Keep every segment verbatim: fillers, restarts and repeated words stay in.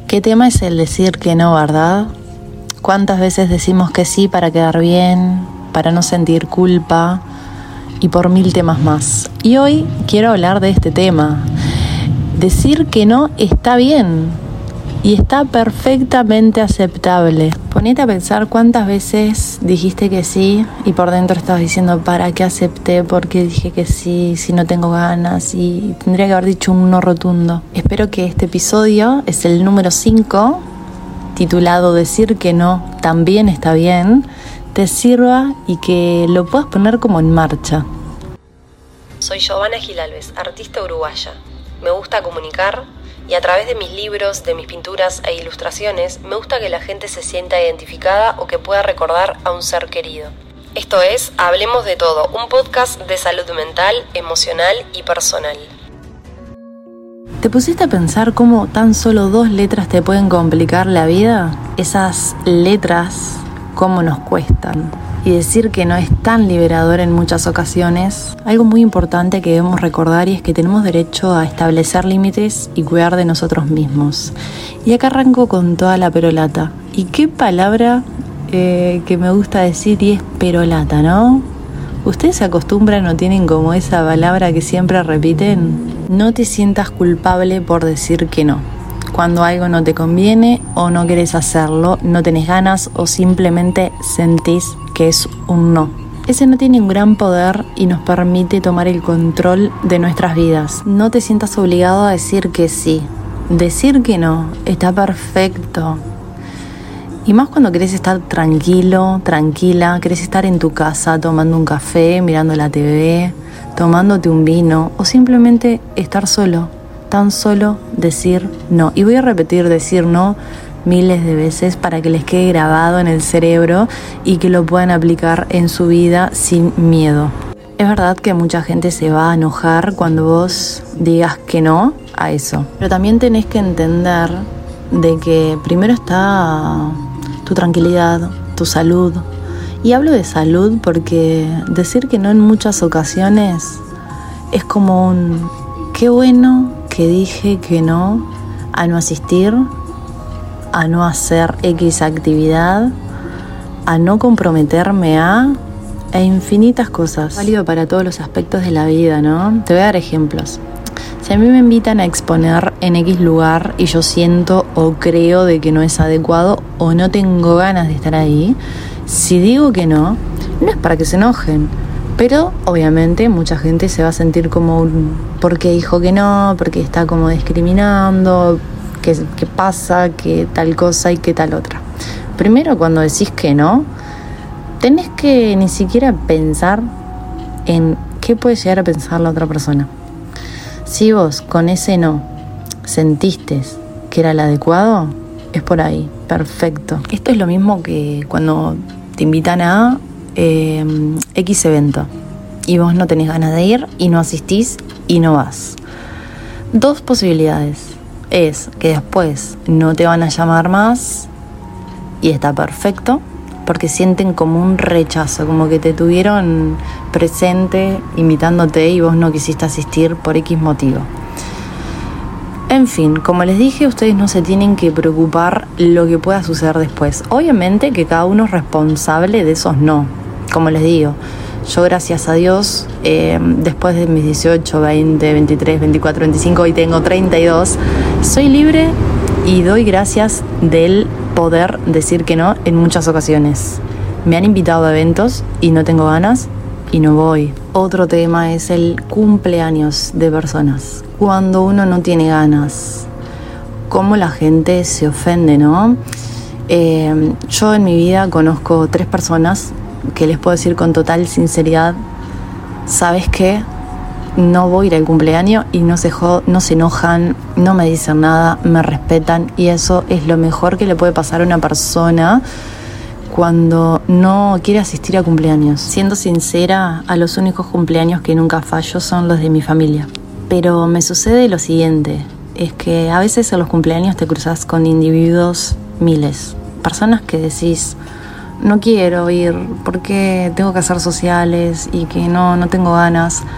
¿Qué tema es el decir que no, verdad? ¿Cuántas veces decimos que sí para quedar bien, para no sentir culpa y por mil temas más? Y hoy quiero hablar de este tema. Decir que no está bien y está perfectamente aceptable. Ponete a pensar cuántas veces dijiste que sí y por dentro estabas diciendo ¿para qué acepté? ¿Por qué dije que sí? Si no tengo ganas y tendría que haber dicho un no rotundo. Espero que este episodio, es el número cinco, titulado Decir que no también está bien, te sirva y que lo puedas poner como en marcha. Soy Giovanna Gilalves, artista uruguaya. Me gusta comunicar y a través de mis libros, de mis pinturas e ilustraciones, me gusta que la gente se sienta identificada o que pueda recordar a un ser querido. Esto es Hablemos de Todo, un podcast de salud mental, emocional y personal. ¿Te pusiste a pensar cómo tan solo dos letras te pueden complicar la vida? Esas letras, cómo nos cuestan. Y decir que no es tan liberador en muchas ocasiones. Algo muy importante que debemos recordar y es que tenemos derecho a establecer límites y cuidar de nosotros mismos. Y acá arranco con toda la perolata. ¿Y qué palabra eh, que me gusta decir y es perolata, ¿no? ¿Ustedes se acostumbran o tienen como esa palabra que siempre repiten? No te sientas culpable por decir que no. Cuando algo no te conviene o no querés hacerlo, no tenés ganas o simplemente sentís que es un no. Ese no tiene un gran poder y nos permite tomar el control de nuestras vidas. No te sientas obligado a decir que sí. Decir que no está perfecto. Y más cuando querés estar tranquilo, tranquila, querés estar en tu casa tomando un café, mirando la T V, tomándote un vino o simplemente estar solo. Tan solo decir no. Y voy a repetir decir no miles de veces para que les quede grabado en el cerebro y que lo puedan aplicar en su vida sin miedo. Es verdad que mucha gente se va a enojar cuando vos digas que no a eso. Pero también tenés que entender de que primero está tu tranquilidad, tu salud. Y hablo de salud porque decir que no en muchas ocasiones es como un qué bueno que dije que no a no asistir, a no hacer X actividad, a no comprometerme a, e infinitas cosas. Válido para todos los aspectos de la vida, ¿no? Te voy a dar ejemplos. Si a mí me invitan a exponer en X lugar y yo siento o creo de que no es adecuado o no tengo ganas de estar ahí, si digo que no, no es para que se enojen. Pero obviamente mucha gente se va a sentir como un ¿por qué dijo que no? Porque está como discriminando, ¿qué, qué pasa? ¿Qué tal cosa y qué tal otra? Primero, cuando decís que no, tenés que ni siquiera pensar en qué puede llegar a pensar la otra persona. Si vos con ese no sentiste que era el adecuado, es por ahí, perfecto. Esto es lo mismo que cuando te invitan a Eh, X evento y vos no tenés ganas de ir y no asistís y no vas. Dos posibilidades. Es que después no te van a llamar más y está perfecto porque sienten como un rechazo, como que te tuvieron presente invitándote y vos no quisiste asistir por X motivo. En fin, como les dije, ustedes no se tienen que preocupar lo que pueda suceder después. Obviamente que cada uno es responsable de esos no. Como les digo, yo gracias a Dios, eh, después de mis dieciocho, veinte, veintitrés, veinticuatro, veinticinco, hoy tengo treinta y dos, soy libre y doy gracias del poder decir que no en muchas ocasiones. Me han invitado a eventos y no tengo ganas y no voy. Otro tema es el cumpleaños de personas. Cuando uno no tiene ganas, cómo la gente se ofende, ¿no? Eh, yo en mi vida conozco tres personas que les puedo decir con total sinceridad, ¿sabes qué? No voy a ir al cumpleaños y no se, jo- no se enojan, no me dicen nada, me respetan y eso es lo mejor que le puede pasar a una persona cuando no quiere asistir a cumpleaños. Siendo sincera, a los únicos cumpleaños que nunca fallo son los de mi familia. Pero me sucede lo siguiente, es que a veces en los cumpleaños te cruzas con individuos miles, personas que decís, no quiero ir porque tengo que hacer sociales y que no, no tengo ganas.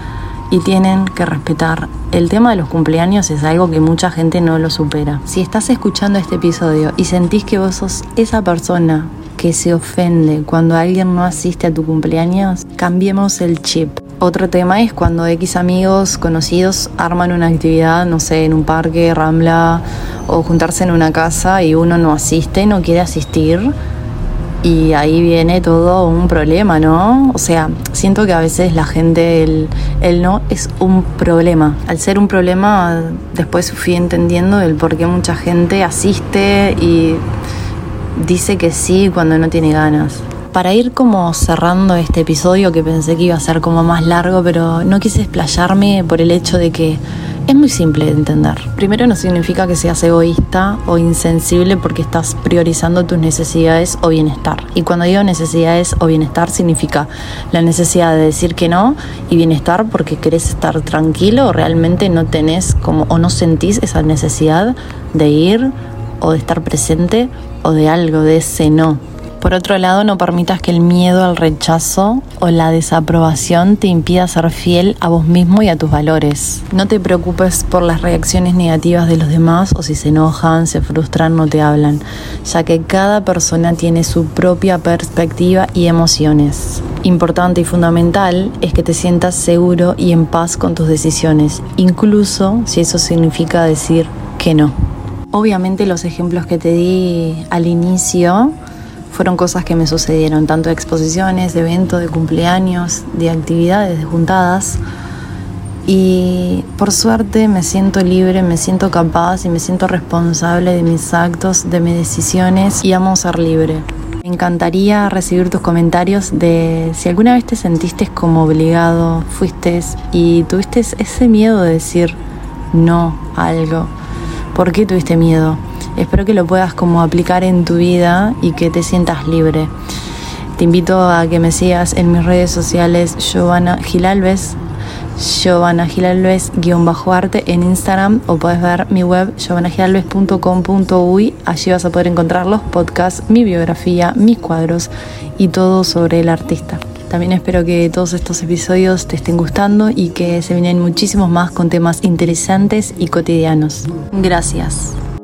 y tienen que respetar. El tema de los cumpleaños es algo que mucha gente no lo supera. Si estás escuchando este episodio y sentís que vos sos esa persona que se ofende cuando alguien no asiste a tu cumpleaños, cambiemos el chip. Otro tema es cuando X amigos conocidos arman una actividad, no sé, en un parque, Rambla, o juntarse en una casa y uno no asiste, no quiere asistir. Y ahí viene todo un problema, ¿no? O sea, siento que a veces la gente, el, el no es un problema. Al ser un problema, después fui entendiendo el por qué mucha gente asiste y dice que sí cuando no tiene ganas. Para ir como cerrando este episodio, que pensé que iba a ser como más largo, pero no quise explayarme por el hecho de que es muy simple de entender. Primero, no significa que seas egoísta o insensible porque estás priorizando tus necesidades o bienestar. Y cuando digo necesidades o bienestar, significa la necesidad de decir que no y bienestar porque querés estar tranquilo o realmente no tenés como o no sentís esa necesidad de ir o de estar presente o de algo, de ese no. Por otro lado, no permitas que el miedo al rechazo o la desaprobación te impida ser fiel a vos mismo y a tus valores. No te preocupes por las reacciones negativas de los demás o si se enojan, se frustran, no te hablan, ya que cada persona tiene su propia perspectiva y emociones. Importante y fundamental es que te sientas seguro y en paz con tus decisiones, incluso si eso significa decir que no. Obviamente los ejemplos que te di al inicio fueron cosas que me sucedieron, tanto de exposiciones, de eventos, de cumpleaños, de actividades, de juntadas. Y por suerte me siento libre, me siento capaz y me siento responsable de mis actos, de mis decisiones y amo ser libre. Me encantaría recibir tus comentarios de si alguna vez te sentiste como obligado, fuiste y tuviste ese miedo de decir no a algo. ¿Por qué tuviste miedo? Espero que lo puedas como aplicar en tu vida y que te sientas libre. Te invito a que me sigas en mis redes sociales, Giovanna Gilalves, Giovanna Gilalves guión bajo arte en Instagram, o puedes ver mi web giovanna gilalves punto com punto uy. Allí vas a poder encontrar los podcasts, mi biografía, mis cuadros y todo sobre el artista. También espero que todos estos episodios te estén gustando y que se vienen muchísimos más con temas interesantes y cotidianos. Gracias.